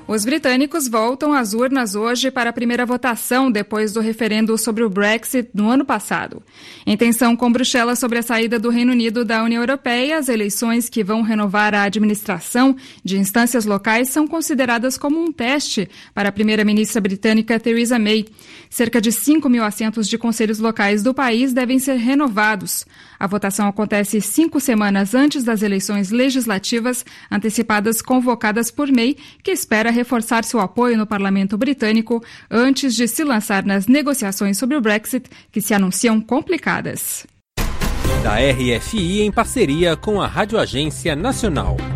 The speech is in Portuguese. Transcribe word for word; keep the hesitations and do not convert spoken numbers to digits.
Os britânicos voltam às urnas hoje para a primeira votação depois do referendo sobre o Brexit no ano passado. Em tensão com Bruxelas sobre a saída do Reino Unido da União Europeia, as eleições que vão renovar a administração de instâncias locais são consideradas como um teste para a primeira-ministra britânica Theresa May. Cerca de cinco mil assentos de conselhos locais do país devem ser renovados. A votação acontece cinco semanas antes das eleições legislativas antecipadas convocadas por May, que espera reforçar seu apoio no parlamento britânico antes de se lançar nas negociações sobre o Brexit, que se anunciam complicadas. Da R F I em parceria com a Rádio Agência Nacional.